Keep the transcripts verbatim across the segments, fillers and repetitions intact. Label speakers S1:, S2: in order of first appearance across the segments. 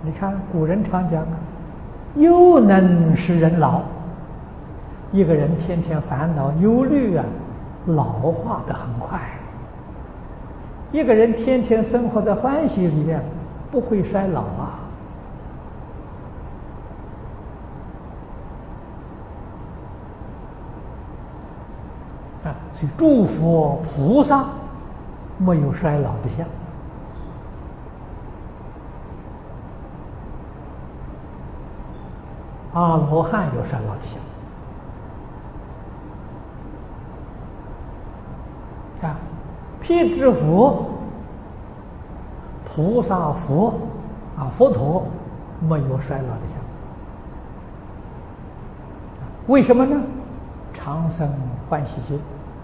S1: 你看古人常讲啊，忧能使人老。一个人天天烦恼忧虑啊，老化的很快。一个人天天生活在欢喜里面，不会衰老啊。啊，所以诸佛菩萨没有衰老的相。阿罗汉有衰老的相啊，辟支佛、菩萨佛啊，佛陀没有衰老的相。为什么呢？常生欢喜心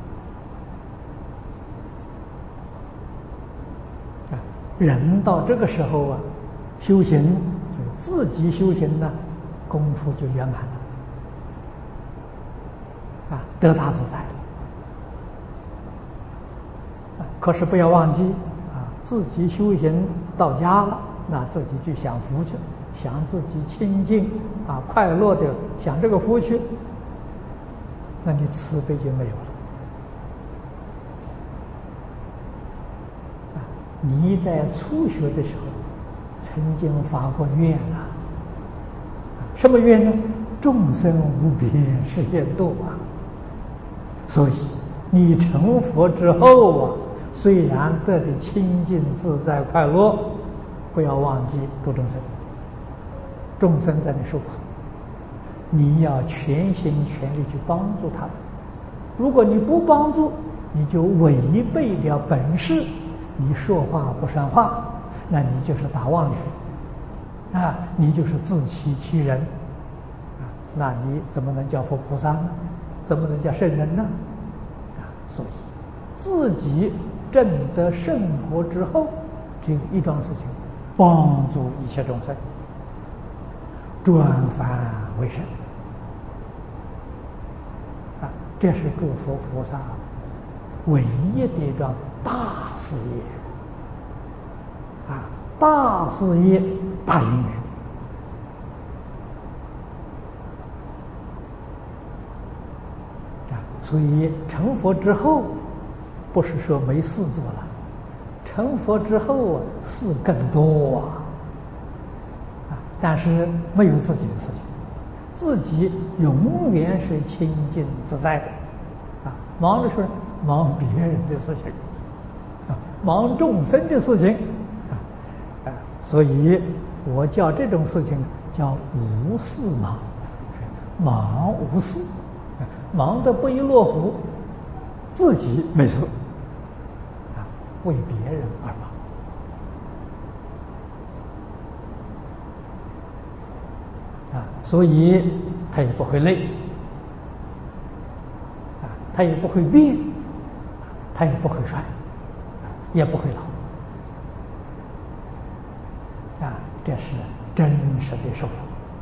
S1: 啊，人到这个时候啊，修行就自己修行呢，功夫就圆满了啊，得大自在了。啊，可是不要忘记啊，自己修行到家了，那自己去享福去，想自己清净啊，快乐的享这个福去，那你慈悲就没有了。啊，你在初学的时候曾经发过愿啊，什么愿呢？众生无边誓愿度啊。所以你成佛之后啊，虽然得的清净自在快乐，不要忘记度众生。众生在你受苦，你要全心全力去帮助他们。如果你不帮助，你就违背了本事，你说话不算话，那你就是打妄语啊，你就是自欺欺人啊，那你怎么能叫佛菩萨呢？怎么能叫圣人呢？啊，所以自己证得圣果之后，只有一桩事情，帮助一切众生，转凡为圣啊，这是诸佛菩萨唯一的一桩大事业啊，大事业大因缘啊，所以成佛之后，不是说没事做了，成佛之后啊，事更多啊，啊，但是没有自己的事情，自己永远是清净自在的啊，忙的是忙别人的事情啊，忙众生的事情啊，啊，所以我叫这种事情叫无事忙，忙无事，忙得不亦乐乎，自己没事啊，为别人而忙啊，所以他也不会累啊，他也不会病，他也不会衰，也不会老啊，这是真实的受用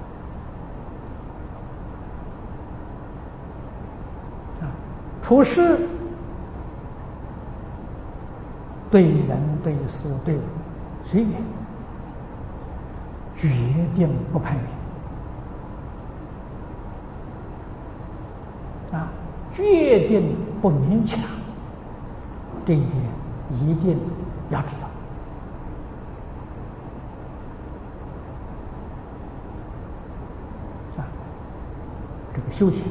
S1: 啊。处事对人对事对物随缘，决定不攀缘啊，决定不勉强，这一点一定要知道啊。这个修行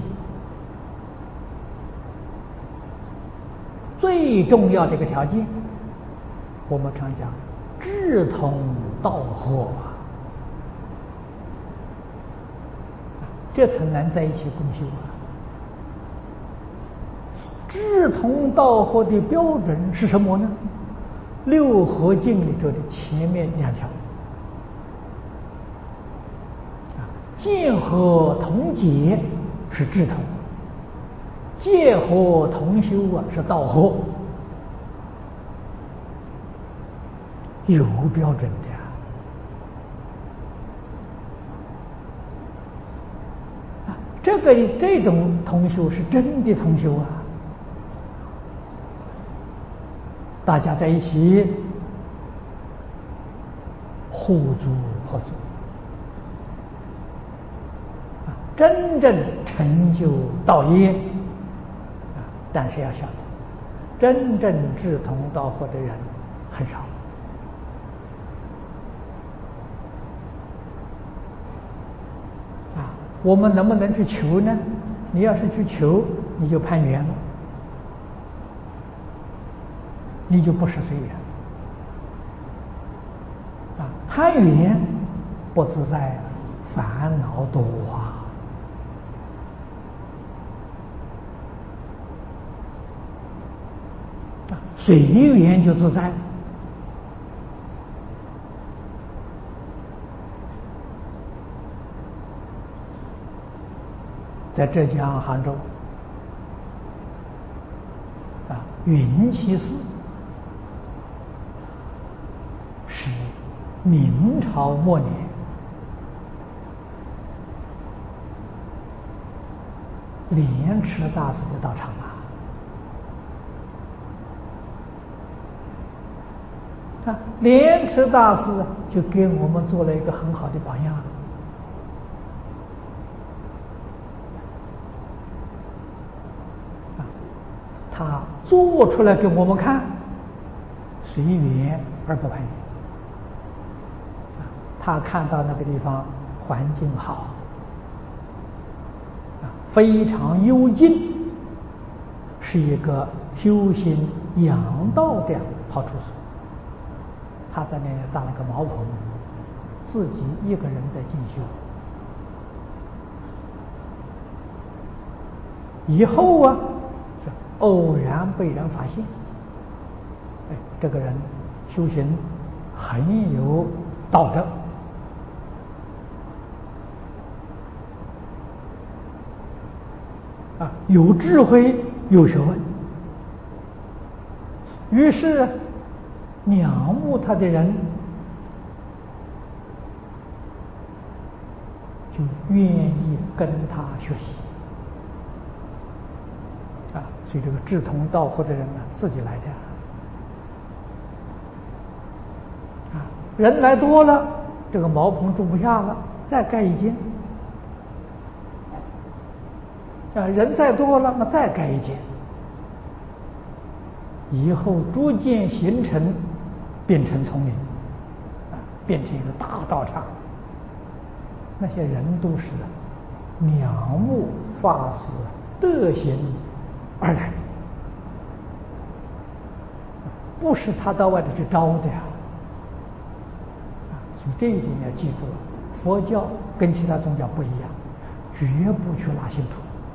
S1: 最重要的一个条件，我们常讲志同道合啊，这才能在一起共修啊。志同道合的标准是什么呢？六合敬里头的前面两条啊，见合同解是志同，戒合同修啊是道合，有标准的呀啊，这个这种同修是真的同修啊，大家在一起互助合作。啊，真正成就道业啊，但是要晓得，真正志同道合的人很少。啊，我们能不能去求呢？你要是去求，你就攀缘了，你就不是随缘。啊，攀缘不自在，烦恼多啊。啊，随缘就自在。在浙江杭州，啊，云栖寺是明朝末年莲池大师的道场啊！啊，莲池大师就给我们做了一个很好的榜样。他做出来给我们看，随缘而不攀缘。他看到那个地方环境好，啊，非常幽静，是一个修行养道的好处所。他在那里搭了个茅棚，自己一个人在进修。以后啊，是偶然被人发现，哎，这个人修行很有道德，啊，有智慧，有学问。于是仰慕他的人就愿意跟他学习。啊，所以这个志同道合的人呢，自己来的。啊，人来多了，这个茅棚住不下了，再盖一间。啊，人再多了，那再盖一间。以后逐渐形成，变成丛林，啊，变成一个大道场。那些人都是仰慕法师德行而来，不是他到外头去招的呀。啊，所以这一点要记住了，佛教跟其他宗教不一样，绝不去拉信徒。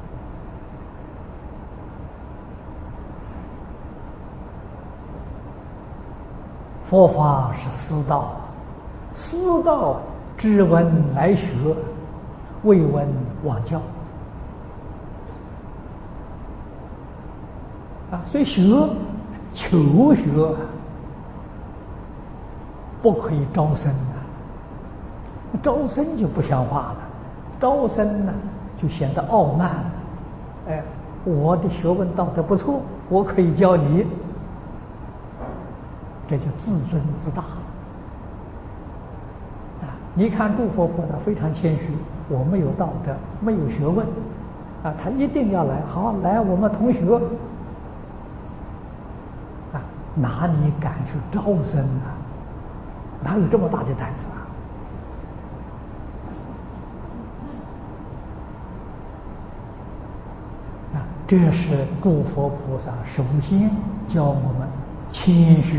S1: 佛法是师道，师道知闻来学，未闻往教。啊，所以学求学不可以招生啊，招生就不像话了，招生呢就显得傲慢了。哎，我的学问道德不错，我可以教你，这就自尊自大。啊，你看诸佛菩萨非常谦虚，我没有道德，没有学问，啊，他一定要来，好来我们同学。啊，哪里敢去招生啊？哪有这么大的胆子啊？啊，这是诸佛菩萨首先教我们谦虚。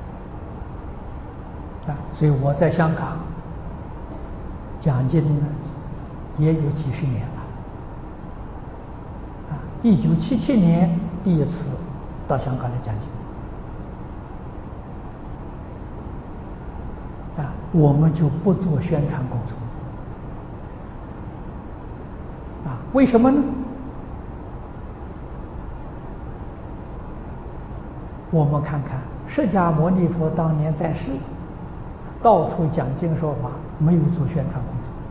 S1: 啊，所以我在香港讲经呢，也有几十年了。啊，一九七七年第一次到香港来讲经。啊，我们就不做宣传工作。啊，为什么呢？我们看看释迦牟尼佛当年在世，到处讲经说法，没有做宣传工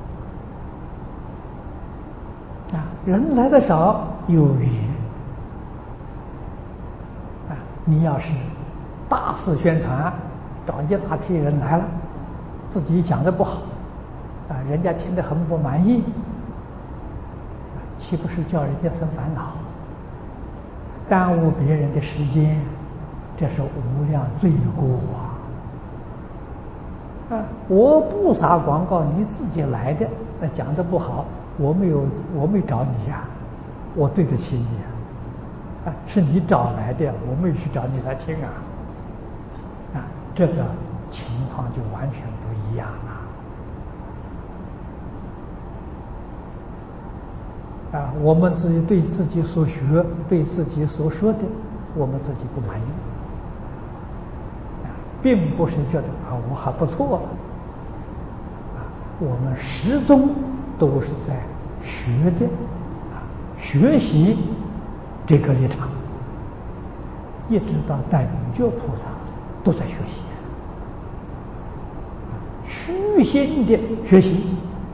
S1: 作。啊，人来的少，有缘。啊，你要是大肆宣传，找一大批人来了， 自己讲的不好，啊，人家听得很不满意，岂不是叫人家生烦恼，耽误别人的时间？这是无量罪过啊！啊，我不撒广告，你自己来的，那讲的不好，我没有，我没找你呀、啊，我对得起你呀、啊！啊，是你找来的，我没去找你来听啊！啊，这个情况就完全不一样了。啊，我们自己对自己所学、对自己所说的，我们自己不满意。并不是觉得啊我还不错，啊，我们始终都是在学的，啊，学习这个立场，一直到大圆觉菩萨都在学习，虚心的学习。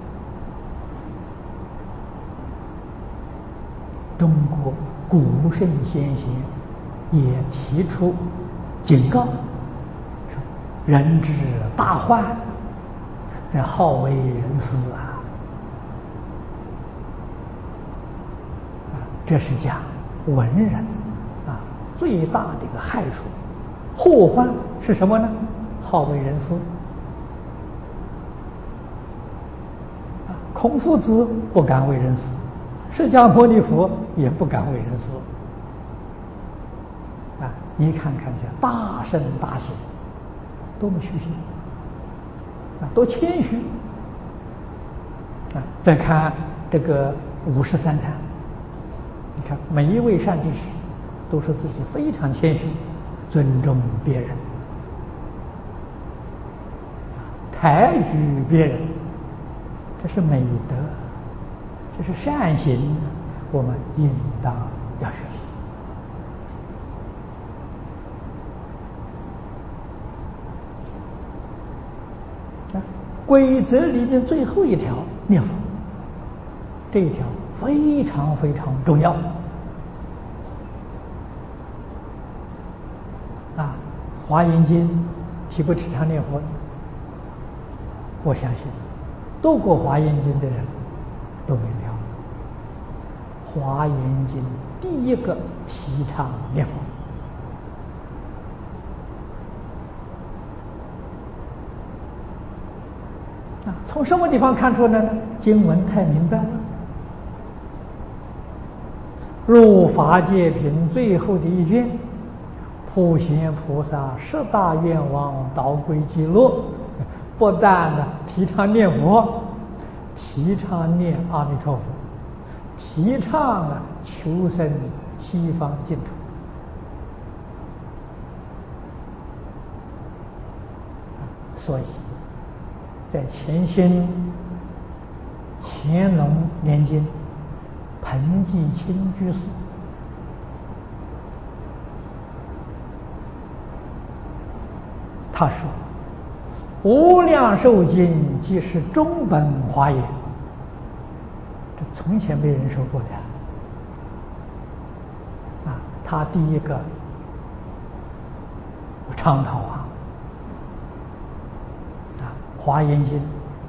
S1: 中国古圣先贤也提出警告。人之大患，在好为人师啊！啊，这是讲文人啊最大的一个害处。祸患是什么呢？好为人师。啊，孔夫子不敢为人师，释迦牟尼佛也不敢为人师。啊，你看看这大圣大贤。多么虚心啊！多谦虚啊！再看这个五十三参，你看每一位善知识都是自己非常谦虚，尊重别人，抬举别人，这是美德，这是善行，我们应当要学习。规则里面最后一条念佛，这一条非常非常重要啊！华严经提不提倡念佛？我相信读过华严经的人都明了，华严经第一个提倡念佛。啊，从什么地方看出来呢？经文太明白了。入法界品最后的一卷，普贤菩萨十大愿望导归极乐，不但呢提倡念佛，提倡念阿弥陀佛，提倡啊求生西方净土。所以在乾兴乾隆年间，彭济清居士他说：“无量寿经即是中本华严。”这从前没人说过的啊！他第一个倡导啊，啊，华严经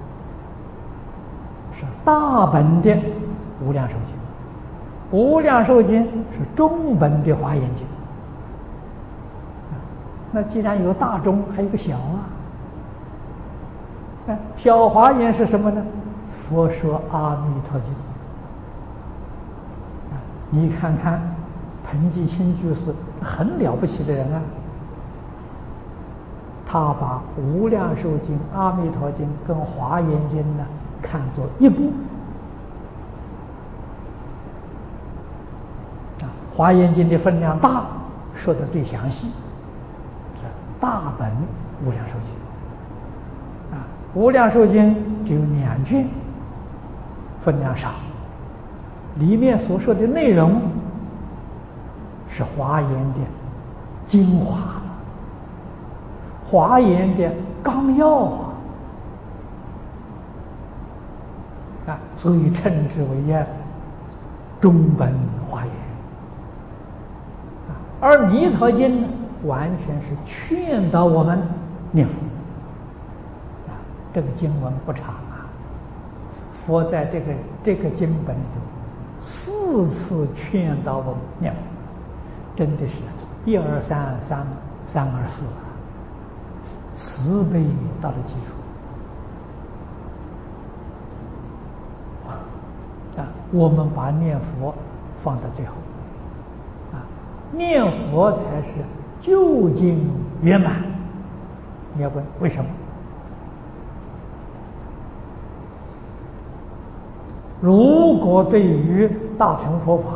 S1: 是大本的无量寿经，无量寿经是中本的华严经。那既然有大中，还有个小啊。啊，小华严是什么呢？佛说阿弥陀经。啊，你看看彭济清居士很了不起的人啊，他把无量寿经、阿弥陀经跟华严经呢看作一部。啊，华严经的分量大，说的最详细。大本无量寿经啊，无量寿经只有两卷，分量少，里面所说的内容是华严的精华，华严的纲要啊，啊，所以称之为呀中本华严。啊，而弥陀经呢，完全是劝导我们念佛，啊， 这个经文不长啊，佛在这个这个经本里头四次劝导我们念佛，真的是一而三，三三而四啊，慈悲到了基础啊。我们把念佛放到最后啊，念佛才是究竟圆满。你要问为什么？如果对于大乘佛法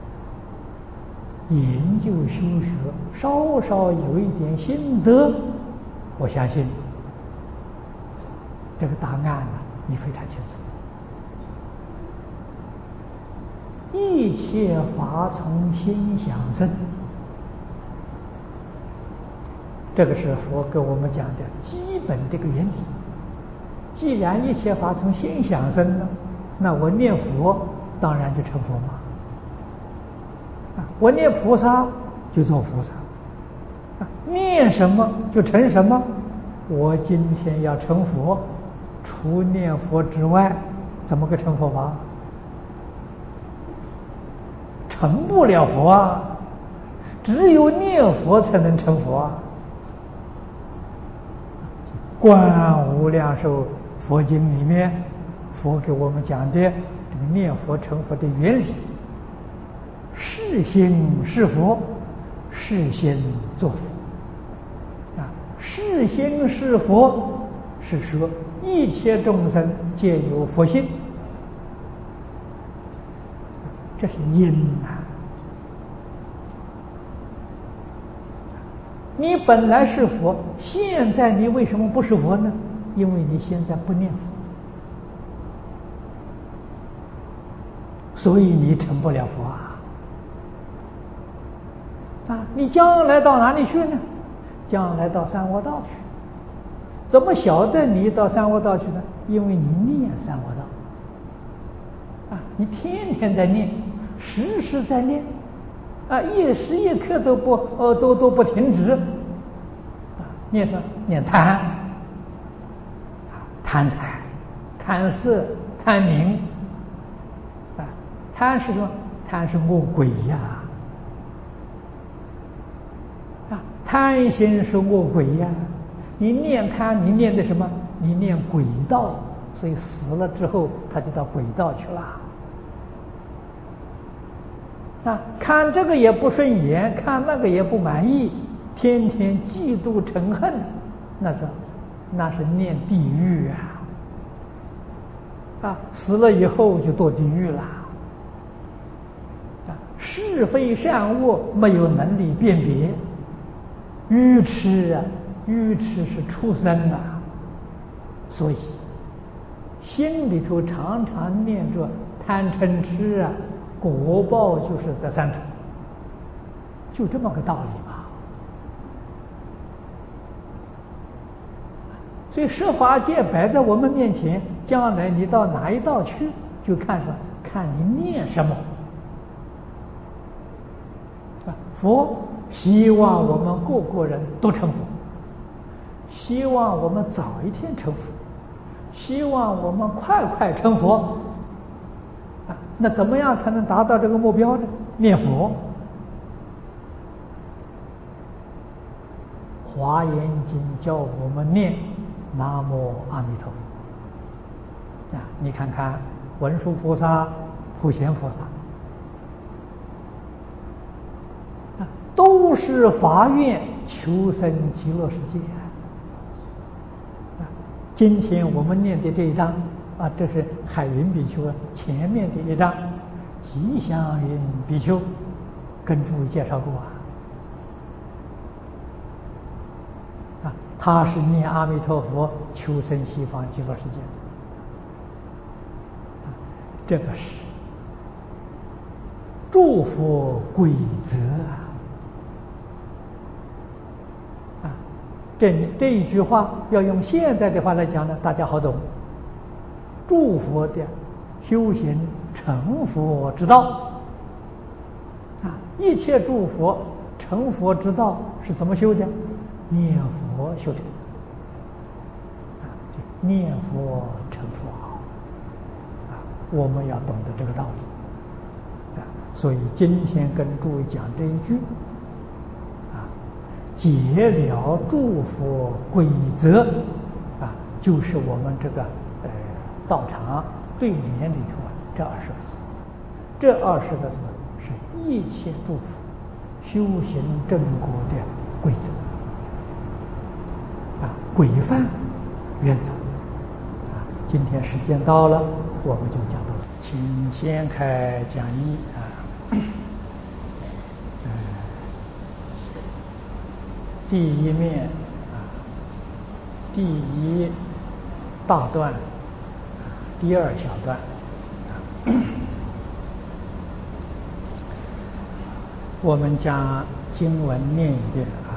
S1: 研究修学稍稍有一点心得，我相信这个答案呢，你非常清楚。一切法从心想生，这个是佛给我们讲的基本这个原理。既然一切法从心想生呢，那我念佛当然就成佛嘛。啊，我念菩萨就做菩萨，啊，念什么就成什么。我今天要成佛，除念佛之外，怎么个成佛法？成不了佛啊，只有念佛才能成佛啊。观无量寿佛经里面，佛给我们讲的这个念佛成佛的原理：是心是佛，是心作佛。啊，是心是佛是说一切众生皆有佛性，这是因啊。你本来是佛，现在你为什么不是佛呢？因为你现在不念佛，所以你成不了佛啊！啊，你将来到哪里去呢？将来到三恶道去。怎么晓得你到三恶道去呢？因为你念三恶道啊，你天天在念，时时在念。啊，一时一刻都不呃都都不停止，啊，念什么？念贪，啊，贪财、贪色、贪名，啊，贪是什么？贪是恶鬼呀，啊，贪心是恶鬼呀。你念贪，你念的什么？你念鬼道，所以死了之后他就到鬼道去了。啊，看这个也不顺眼，看那个也不满意，天天嫉妒嗔恨，那是那是念地狱啊！啊，死了以后就堕地狱了。啊，是非善恶没有能力辨别，愚痴啊，愚痴是畜生啊，所以心里头常常念着贪嗔痴啊。果报就是这三种，就这么个道理嘛。所以十法界摆在我们面前，将来你到哪一道去，就看说看你念什么。啊，佛希望我们个个人都成佛，希望我们早一天成佛，希望我们快快成佛。那怎么样才能达到这个目标呢？念佛，《华严经》教我们念南无阿弥陀佛。啊，你看看文殊菩萨、普贤菩萨，啊，都是发愿求生极乐世界。啊，今天我们念的这一章。啊，这是海云比丘前面的一章，吉祥云比丘跟诸位介绍过啊。啊，他是念阿弥陀佛求生西方极乐世界。啊，这个是诸佛规则啊。啊，这这一句话要用现在的话来讲呢，大家好懂。诸佛的修行成佛之道啊，一切诸佛成佛之道是怎么修的？念佛修的啊， 念佛成佛啊，我们要懂得这个道理啊。所以今天跟诸位讲这一句啊，解了诸佛规则啊，就是我们这个呃道场对联里头啊这二十个字，这二十个字是一切诸佛修行正果的规则啊，规范原则啊。今天时间到了，我们就讲到这，请先开讲义啊。嗯，第一面啊，第一大段，第二小段啊。我们将经文念一遍啊。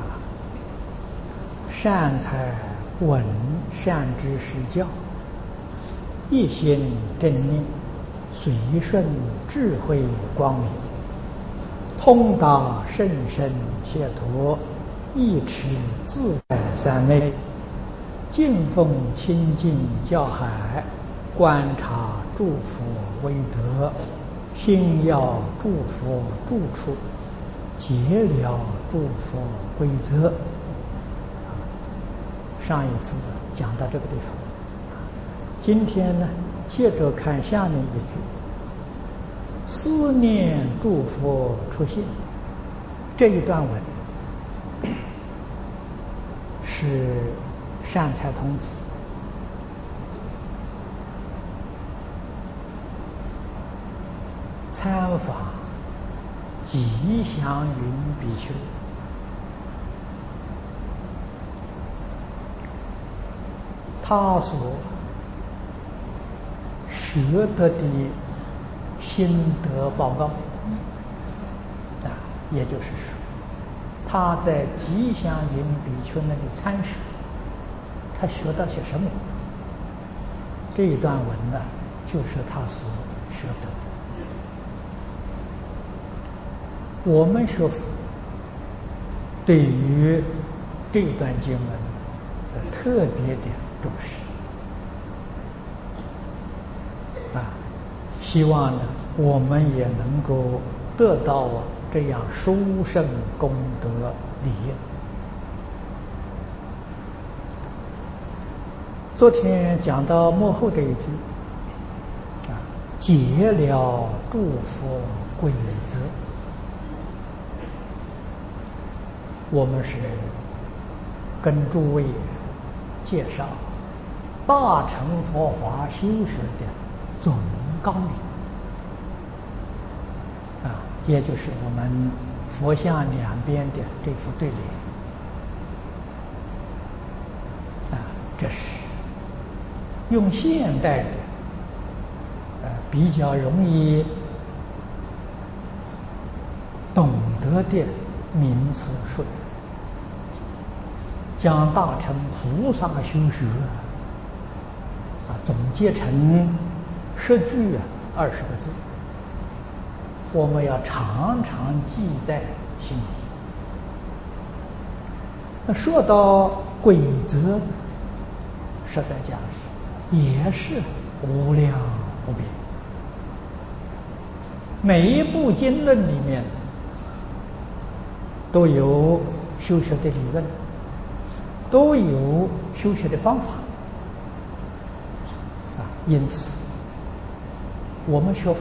S1: 善财闻善知识教，一心正念，随顺智慧光明，通达甚深解脱，一持自在三昧，敬奉清净教海，观察诸佛威德，心要诸佛住处，解了诸佛规则。上一次讲到这个地方，今天呢接着看下面一句，思念诸佛出现。这一段文是善财童子参访吉祥云比丘，他所学得的心得报告啊，也就是说，他在吉祥云比丘那里参学，他学到些什么？这一段文呢，就是他所学得的。我们学佛对于这段经文特别的重视啊，希望呢我们也能够得到啊这样殊胜功德利益。昨天讲到末后这一句啊，解了诸佛规则，我们是跟诸位介绍大乘佛法修学的总纲领啊，也就是我们佛像两边的这副对联啊，这是用现代的呃比较容易懂得的名词说，将大乘菩萨修学啊总结成十句啊二十个字，我们要常常记在心里。那说到规则，实在讲是也是无量无边，每一部经论里面都有修学的理论，都有修学的方法啊，因此我们学佛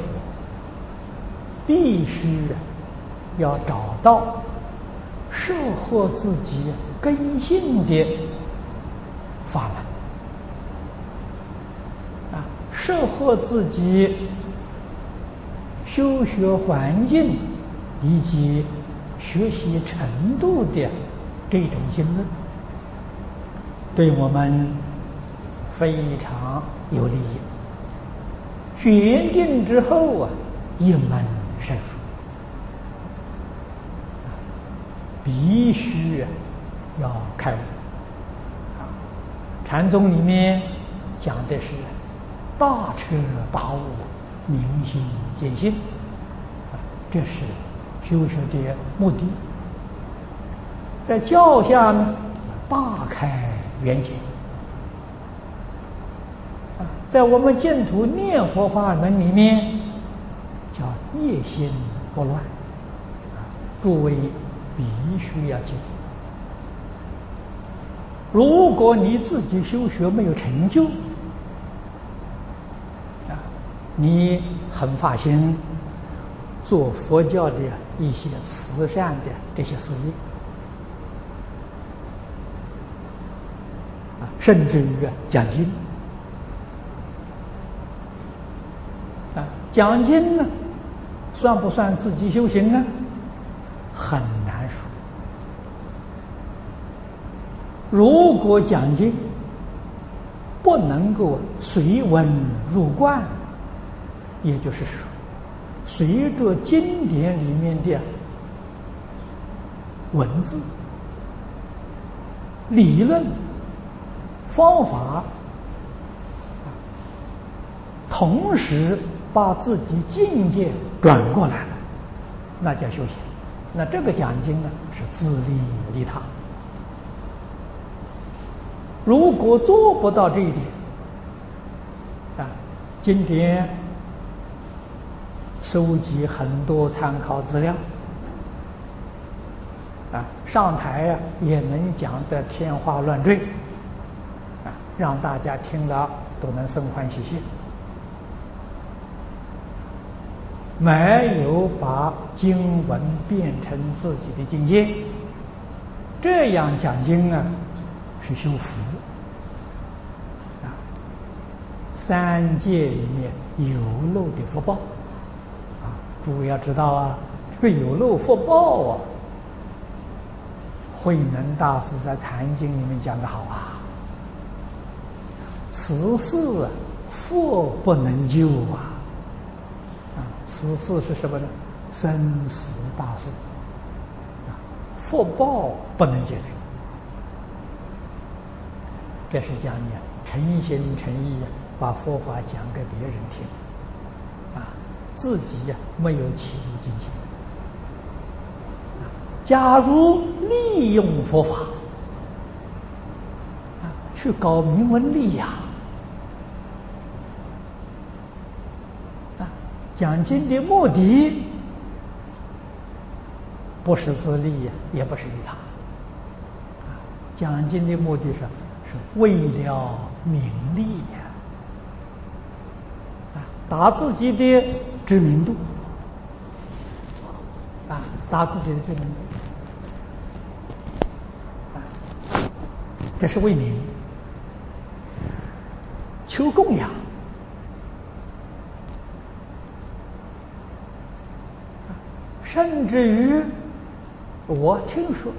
S1: 必须要找到适合自己根性的法门啊，适合自己修学环境以及学习程度的这种经论，对我们非常有利益。选定之后啊，一门深入，必须要开悟啊。禅宗里面讲的是大彻大悟，明心见性啊，这是修学的目的。在教下呢，大开圆解在我们净土念佛法门里面，叫业心不乱，诸位必须要记住。如果你自己修学没有成就，啊，你很发心做佛教的一些慈善的这些事业，啊，甚至于讲经，啊，讲经呢，算不算自己修行呢？很难说。如果讲经不能够随文入观，也就是说，随着经典里面的文字、理论、方法，同时把自己境界转过来了，那叫修行。那这个讲经呢，是自利利他。如果做不到这一点，啊，经典收集很多参考资料，啊，上台啊也能讲得天花乱坠，啊，让大家听了都能生欢喜心，没有把经文变成自己的境界，这样讲经啊是修福啊，三界里面有漏的福报啊，诸位要知道啊，这个有漏福报啊，慧能大师在《坛经》里面讲得好啊，此事啊，福不能救啊，啊，此事是什么呢？生死大事啊，福报不能解决。这是讲你诚心诚意把佛法讲给别人听，啊，自己呀没有起入境界。假如利用佛法啊去搞名闻利养，啊，讲经的目的不是自利呀，也不是利他，啊，讲经的目的是。是为了名利呀，啊，打自己的知名度，啊，打自己的知名度，啊，这是为名，求供养，甚至于我听说。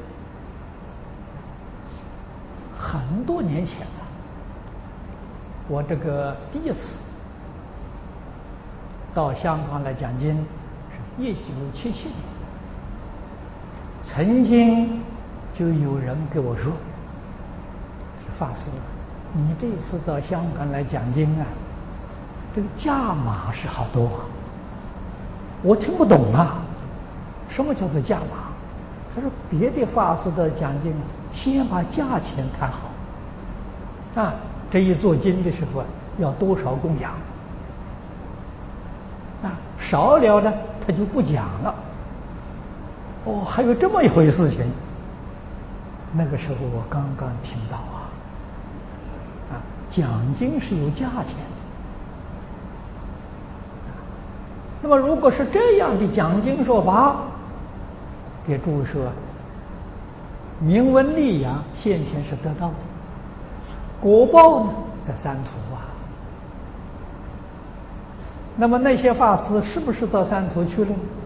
S1: 很多年前了，我这个第一次到香港来讲经是一九七七年，曾经就有人跟我说：“法师，你这次到香港来讲经啊，这个价码是好多啊。”我听不懂啊，什么叫做价码？他说别的法师的讲经，先把价钱谈好，啊，这一做经的时候要多少供养，啊，少了呢他就不讲了。哦，还有这么一回事情。那个时候我刚刚听到啊，啊，讲经是有价钱的。那么如果是这样的讲经说法，给诸位说，名闻利养现前是得到的，果报呢在三途啊。那么那些法师是不是到三途去了？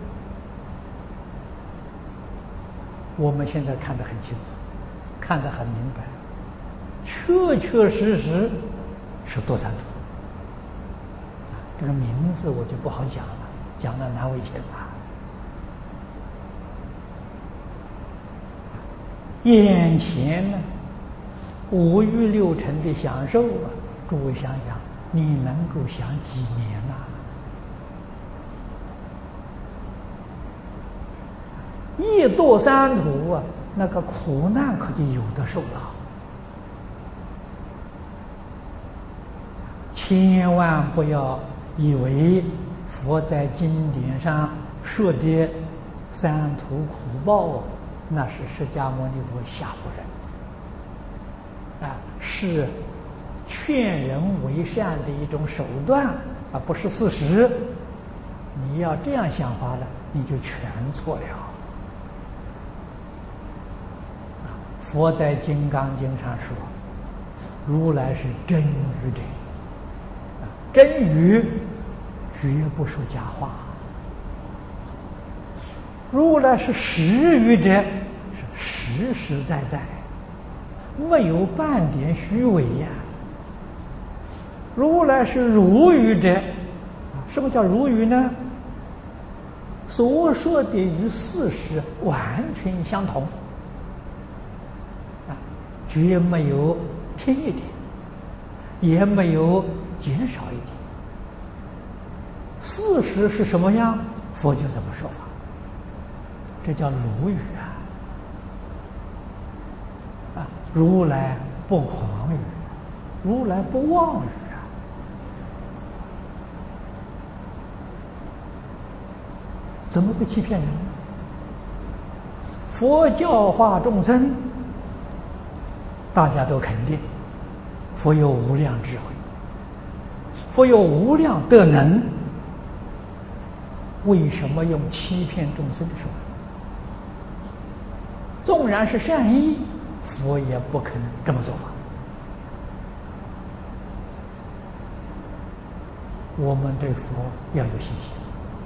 S1: 我们现在看得很清楚，看得很明白，确确实实是堕三途。这个名字我就不好讲了，讲了难为情啊。眼前呢，五欲六尘的享受啊，诸位想想，你能够享几年啊？一堕三途啊，那个苦难可就有的受了。 千万不要以为佛在经典上说的三途苦报，那是释迦牟尼佛吓唬人啊，是劝人为善的一种手段啊，不是事实。你要这样想法了，你就全错了。啊，佛在《金刚经》上说，如来是真语者，啊，真语绝不说假话。如来是实语者，是实实在在，没有半点虚伪呀。如来是如语者，什么叫如语呢？所说的与事实完全相同，啊，绝没有添一点，也没有减少一点。事实是什么样，佛就怎么说法，这叫如语啊！啊，如来不诳语，如来不妄语。怎么会欺骗人呢？佛教化众生，大家都肯定佛有无量智慧，佛有无量德能，为什么用欺骗众生的手段？纵然是善意，佛也不肯这么做法。我们对佛要有信心。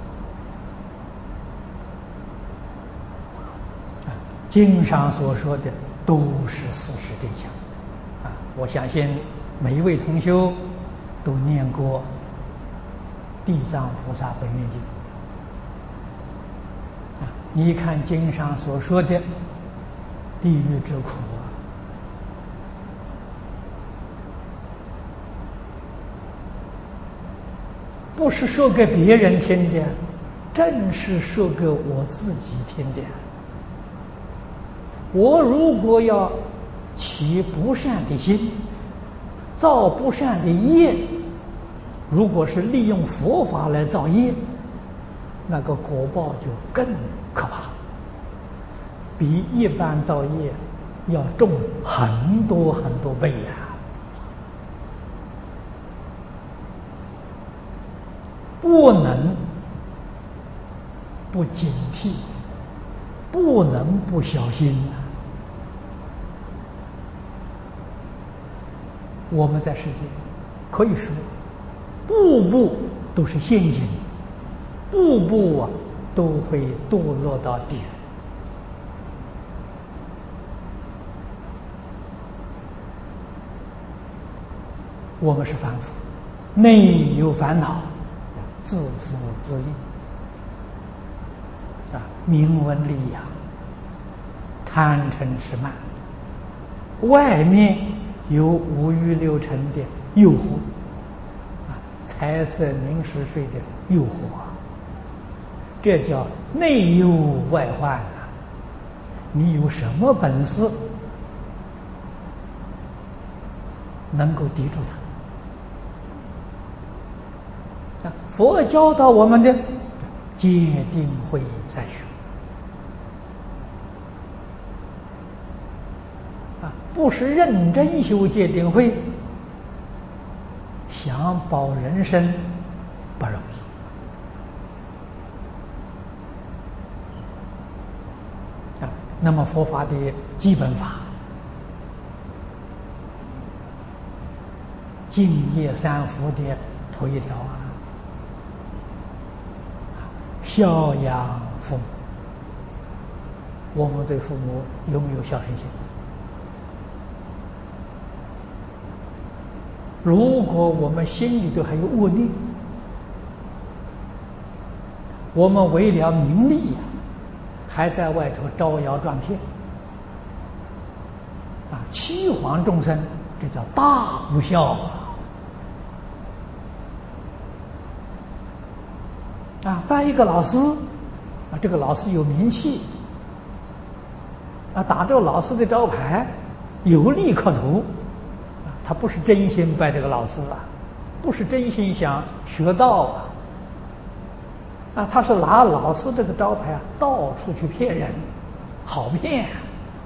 S1: 经上所说的都是事实真相啊！我相信每一位同修都念过《地藏菩萨本愿经》啊，你看经上所说的地狱之苦啊，不是说给别人听的，正是说给我自己听的。我如果要起不善的心，造不善的业，如果是利用佛法来造业，那个果报就更可怕，比一般造业要重很多很多倍呀！不能不警惕，不能不小心啊！我们在世界可以说步步都是陷阱，步步啊都会堕落到地狱。我们是凡夫，内有烦恼，自私自利啊，名闻利养，贪嗔痴慢，外面有五欲六尘的诱惑啊，财色名食睡的诱惑啊，这叫内忧外患啊！你有什么本事能够抵住它？啊，佛教导我们的戒定慧三学啊，不是认真修戒定慧，想保人身不容易。啊，那么佛法的基本法，净业三福的头一条啊，孝养父母。我们对父母有没有孝顺心？如果我们心里头还有恶念，我们为了名利呀、啊，还在外头招摇撞骗啊，欺罔众生，这叫大不孝啊！啊，拜一个老师啊，这个老师有名气啊，打这个老师的招牌，有利可图啊，他不是真心拜这个老师啊， 不是真心想学道啊，啊，他是拿老师这个招牌啊，到处去骗人，好骗啊。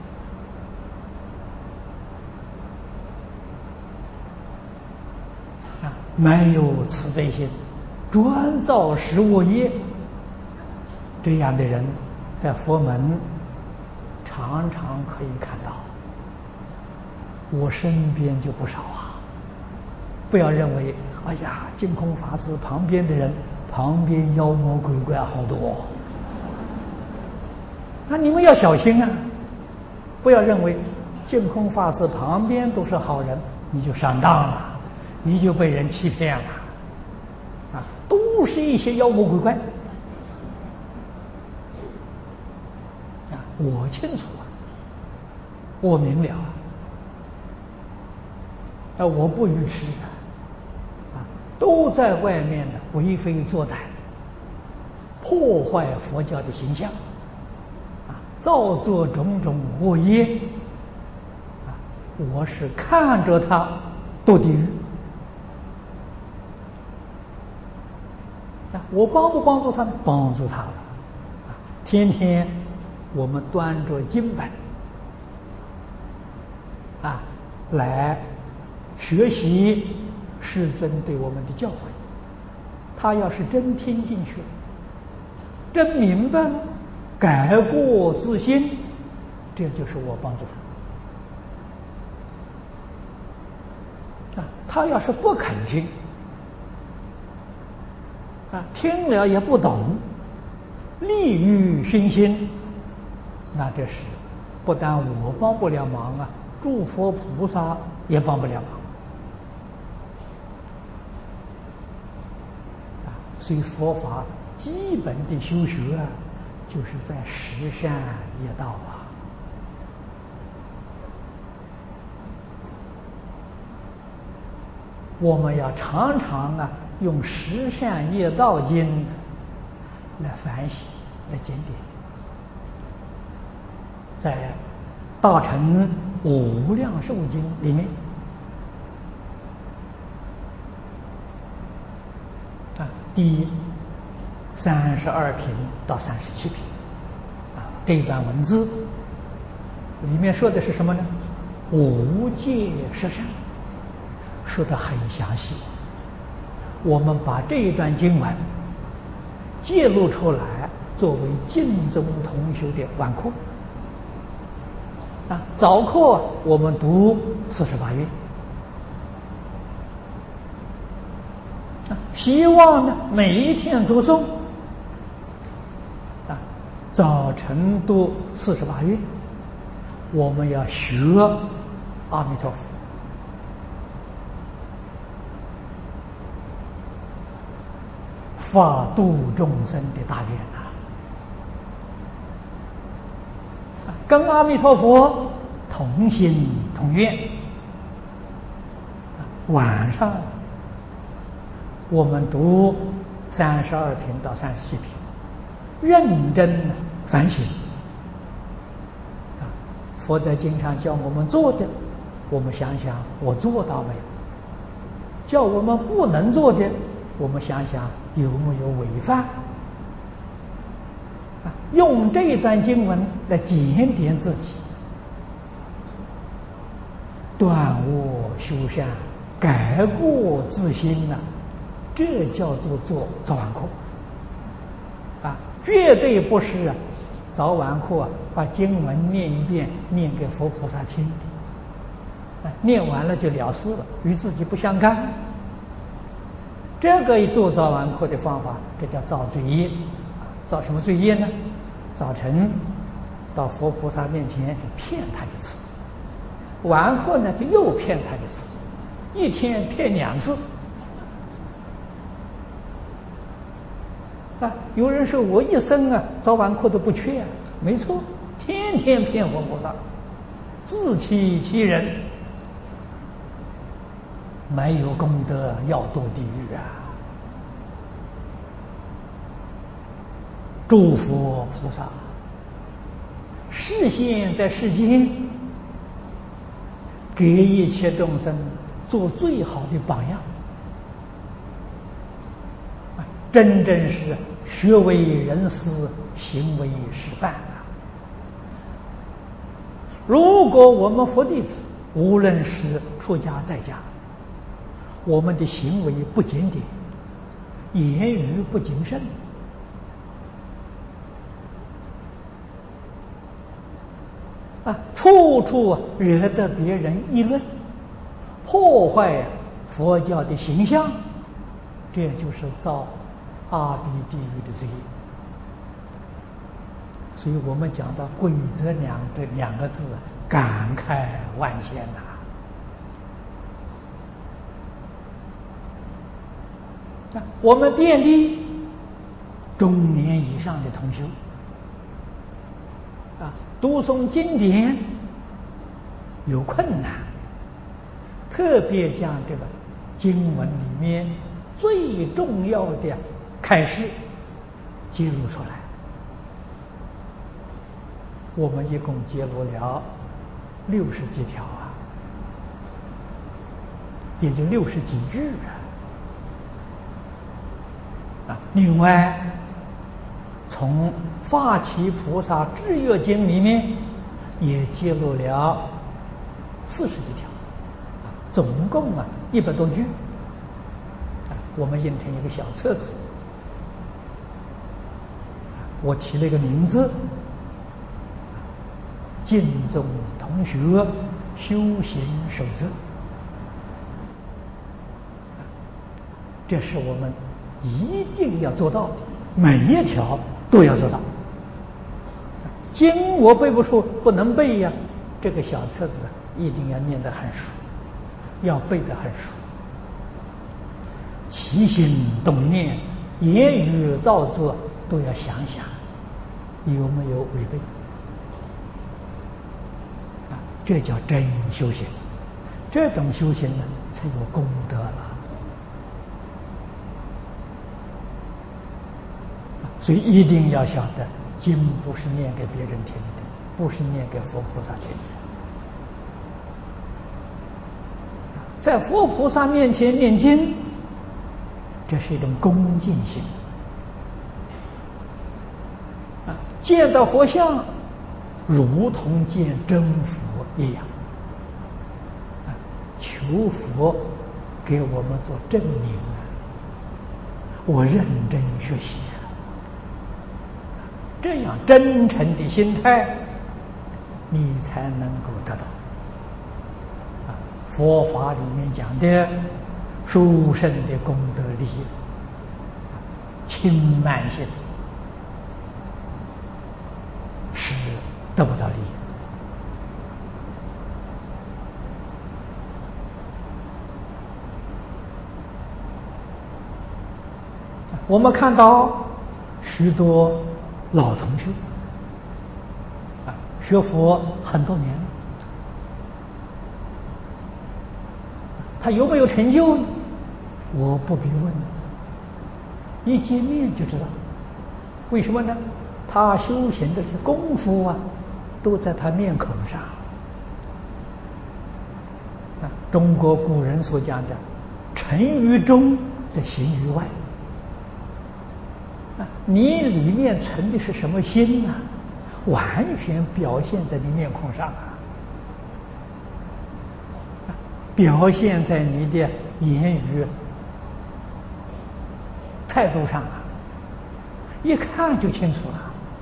S1: 啊，没有慈悲心，专造十恶业，这样的人在佛门常常可以看到，我身边就不少啊。不要认为，哎呀，净空法师旁边的人，旁边妖魔鬼怪好多，那你们要小心啊！不要认为净空法师旁边都是好人，你就上当了，你就被人欺骗了，啊，都是一些妖魔鬼怪。啊，我清楚啊，我明了啊，啊，我不愚痴啊，啊，都在外面呢为非作歹，破坏佛教的形象，啊，造作种种恶业，啊，我是看着他堕地狱，啊，我帮不帮助他呢？帮助他了，啊，天天我们端着经本，啊，来学习世尊对我们的教诲，他要是真听进去了，真明白了，改过自新，这就是我帮助他。啊，他要是不肯听，啊，听了也不懂，利欲熏心，那这是不但我帮不了忙啊，诸佛菩萨也帮不了忙。啊，所以佛法基本的修学啊，就是在十善业道啊。我们要常常啊用十善业道经来反省，来检点。在大乘无量寿经里面啊，第三十二品到三十七品啊，这一段文字里面说的是什么呢？无戒十善，说得很详细。我们把这一段经文揭露出来，作为净宗同修的晚课啊，早课我们读四十八愿啊，希望呢每一天读诵啊，早晨读四十八愿，我们要学阿弥陀佛。发度众生的大愿啊，跟阿弥陀佛同心同愿。晚上我们读三十二品到三十七品，认真反省。啊，佛在经上叫我们做的，我们想想我做到没有？叫我们不能做的，我们想想有没有违犯？啊，用这一段经文来检点自己，断恶修善，改过自新呐、啊，这叫做做早晚课啊，绝对不是啊早晚课啊把经文念一遍，念给佛菩萨听，啊，念完了就了事了，与自己不相干。这个一做早晚课的方法，这叫造罪业。造什么罪业呢？早晨到佛菩萨面前就骗他一次，晚课呢就又骗他一次，一天骗两次。啊，有人说我一生啊早晚课都不缺啊，没错，天天骗佛菩萨，自欺欺人。没有功德要堕地狱啊！诸佛菩萨示现在世间，给一切众生做最好的榜样真正是学为人师，行为示范啊！如果我们佛弟子，无论是出家在家，我们的行为不检点，言语不谨慎，啊，处处惹得别人议论，破坏佛教的形象，这就是造阿鼻地狱的罪业。所以我们讲到“规则”两这两个字，感慨万千呐、啊！我们店里中年以上的同修啊，读诵经典有困难，特别将这个经文里面最重要的开示揭露出来。我们一共揭露了六十几条啊，也就六十几句啊。啊，另外从《发起菩萨制约经》里面也揭露了四十几条，啊，总共啊一百多句。啊，我们印成一个小册子，我起了一个名字。净宗同学修行守则，这是我们一定要做到的，每一条都要做到。经我背不出，不能背呀，这个小册子一定要念得很熟，要背得很熟。起心动念、言语造作都要想想有没有违背。这叫真修行，这种修行呢才有功德了。所以一定要晓得，经不是念给别人听的，不是念给佛菩萨听的。在佛菩萨面前念经，这是一种恭敬心。啊，见到佛像，如同见真佛一样，啊，求佛给我们做证明啊！我认真学习啊，这样真诚的心态，你才能够得到。啊，佛法里面讲的殊胜的功德利益，轻慢心是得不到利益。我们看到许多老同学啊，学佛很多年了，他有没有成就呢？我不必问，一见面就知道。为什么呢？他修行这些功夫啊，都在他面孔上。啊，中国古人所讲的“诚于中，则行于外”。啊，你里面存的是什么心呢？完全表现在你面孔上啊，表现在你的言语、态度上啊，一看就清楚了。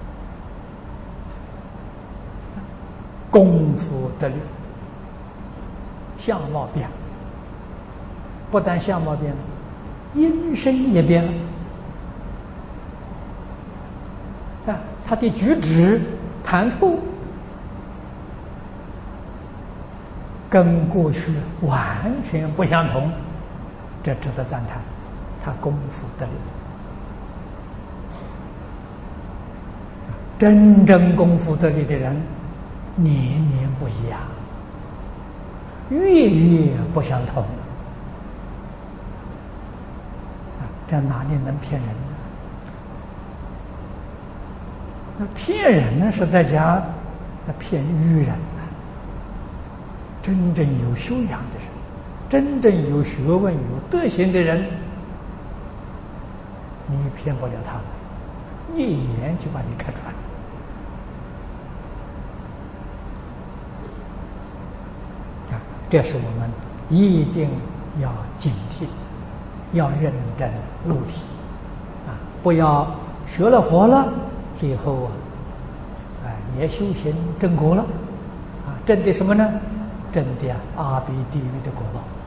S1: 功夫得力，相貌变了，不但相貌变了，音声也变了。啊，他的举止、谈吐跟过去完全不相同，这值得赞叹。他功夫得力，真正功夫得力的人，年年不一样，月月不相同。啊，这哪里能骗人呢？那骗人呢是在讲，那骗愚人呢。真正有修养的人，真正有学问、有德行的人， 你骗不了他们，一眼就把你看穿了。啊，这是我们一定要警惕，要认真努力啊，不要学了佛了，最后啊，哎也修行正果了，啊，证的什么呢？证的阿鼻地狱的果报。